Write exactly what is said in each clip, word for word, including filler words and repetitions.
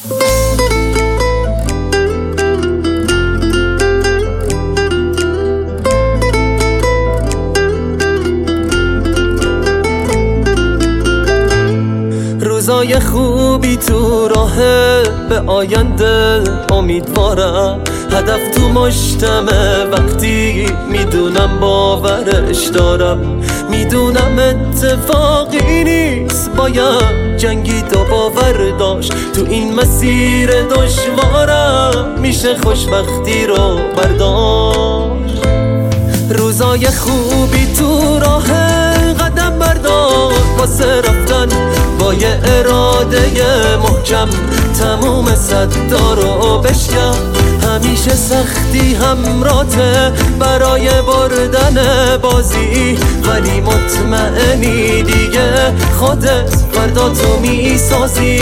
روزای خوبی تو راهه، به آینده امیدوارم. هدف تو مشتمه وقتی میدونم باورش دارم. میدونم اتفاقی نیست، باید جنگید و باور داشت. تو این مسیر دشوارم میشه خوشبختی رو برداشت. روزای خوبی تو راهه، قدم بردار واسه رفتن با یه اراده محکم. تموم صدا رو بشکن، همیشه سختی همراته برای بردن بازی. ولی مطمئنی دیگه خودت فردا تو میسازی.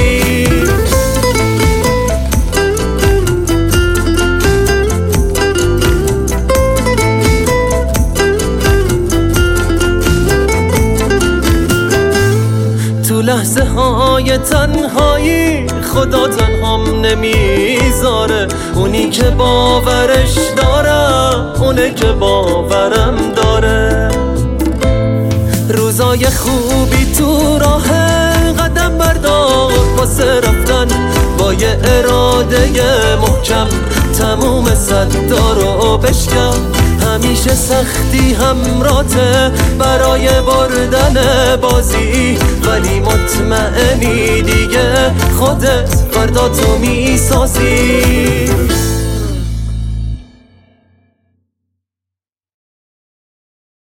تو لحظه های تنهایی خدا تنهام نمیذاره. اونی که باورش دارم، اونه که باورم داره. روزای خوبی تو راهه، قدم بردار واسه رفتن با یه اراده محکم. تموم صدا رو بشکن، همیشه سختی همراته برای بردن بازی. ولی مطمئنی دیگه خودت فردا تو میسازی.